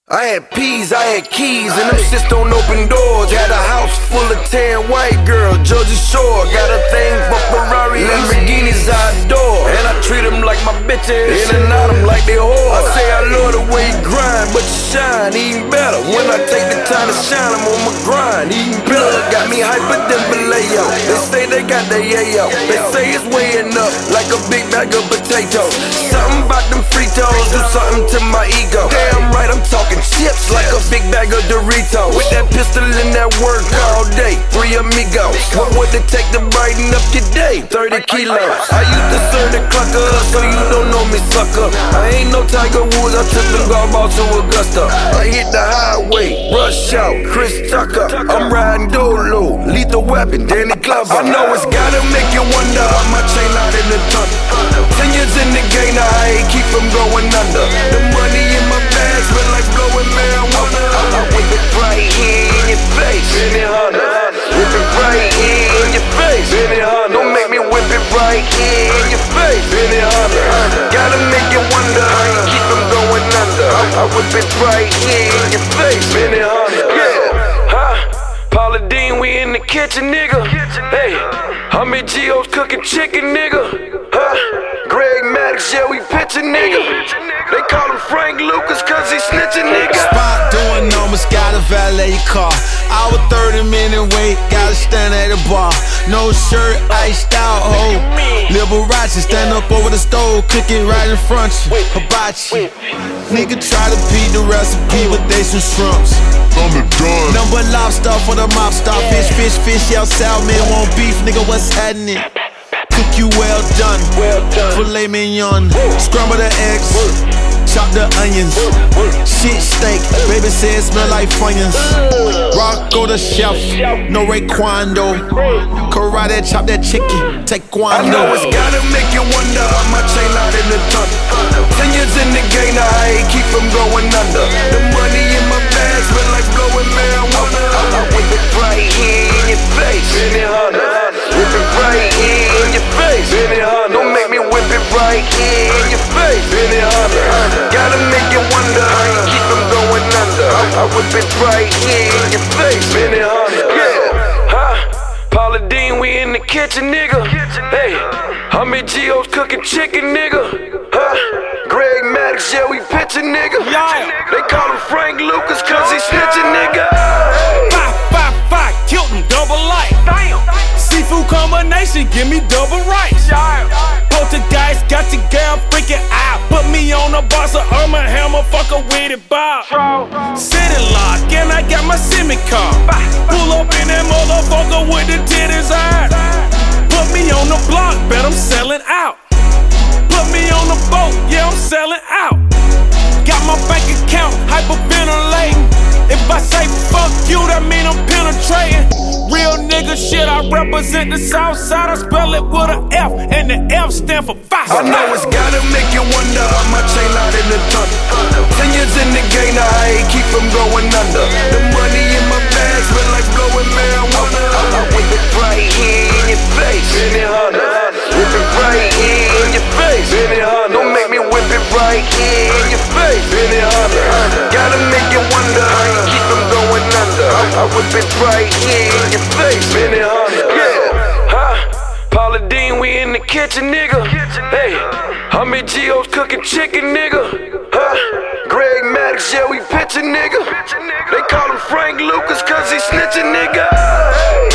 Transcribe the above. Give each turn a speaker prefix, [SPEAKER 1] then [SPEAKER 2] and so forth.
[SPEAKER 1] I had peas, I had keys, and them shits don't open doors. Had a house full of tan white girls, Jersey Shore. Got a thing for Ferrari, Lamborghinis I adore. And I treat them like my bitches, in and out them like they whore. I say I love the way you grind, but you shine even better when I take the time to shine. I'm on my grind, eating blood. Got me hyper than Vallejo. They say they got the yayo. They say it's weighing up like a big bag of potatoes. Something about them Fritos, do something to my ego. Damn right, I'm talking chips like a big bag of Doritos. With that pistol in that work all day, 3 amigos. What would it take to brighten up your day? 30 kilos. I used to serve the clucker, so you don't know me, sucker. I ain't no Tiger Woods, I took the golf ball to Augusta. I hit the highway, rush out, Chris Tucker. I'm riding Dolo, Lethal Weapon, Danny Glover. I know it's gotta make you wonder how my chain out in the tunnel. 10 years in the game, now I ain't keep from going under. The money in my bag smell like blowing marijuana. I whip it right here in your face, Benny Hunter. Whip it right here in your face, Benny Hunter. Don't make me whip it right here in your face, Benny Hunter. Gotta make you wonder how you keep from going under. I whip it right here in your face, Benny Hunter. Yeah, huh? Paula Deen, we in the kitchen, nigga. Hey, Hummy Geo's cooking chicken, nigga. Huh? Greg Maddox, yeah, we pitching, nigga. They call him Frank Lucas cause he snitching, nigga.
[SPEAKER 2] Spot doing numbers, gotta valet your car. Hour 30-minute wait, gotta stand at the bar. No shirt, iced out, ho. Liberace, stand up over the stove, cook it right in front of you. Hibachi. Nigga try to beat the recipe, but they some shrimps. Number lobster for the mob star. Fish, y'all salmon, want beef, nigga, what's happening? Cook you well done, filet mignon, scramble the eggs, chop the onions, shit steak, baby said smell like funyuns. Rocco the chef, no Raekwon. Karate chop that chicken, taekwondo.
[SPEAKER 1] I know it's gotta make you wonder how my chain out in the tunnel. 10 years in the game, now I ain't keep from going under. The money in my bag smell like blowing marijuana. I whip it right here in your face, Benny Hunter. Whip it right here in your face, Benny Hunter. Don't make me whip it right here in your face, Benny Hunter. Gotta make you wonder how you keep from going under. I whip it right here in your face, Benny Hunter. Yeah, huh? Paula Deen, we in the kitchen, nigga. Hey, Hummy Geo's cooking chicken, nigga. Huh? Greg Maddox, yeah, we pitching, nigga. They call him Frank Lucas cause he snitching, nigga.
[SPEAKER 3] 5, killed him, double life. Seafood combination, give me double rice. Poltergeist, got your girl freaking out. Put me on the boss of Irma Hammer, fuck her with it, Bob. City lock, and I got my semi-car. Pull up in that motherfucker with the titties out. Put me on the block, bet I'm selling out. Put me on the boat, yeah, I'm selling out. Got my bank account hyperventilating. If I say fuck you, that mean I'm penetrating. Real nigga shit, I represent the south side. I spell it with an F, and the F stand for fire.
[SPEAKER 1] I know it's gotta make you wonder how my chain out in the tunnel. 10 years in the game, now I ain't keep from going under. The money in my bag smell like blowing marijuana. I whip it right here in your face, Benny Hunter. Whip it right here in your face, Benny Hunter. Don't make me whip it right here in your face, Benny Hunter. Gotta make you wonder how you keep from going under. I whip it right here in your face, Benny Hunter. Yeah, huh? Paula Deen, we in the kitchen, nigga. Hey, Hummy Geo's cooking chicken, nigga. Huh? Greg Maddox, yeah, we pitching, nigga. They call him Frank Lucas cause he snitching, nigga.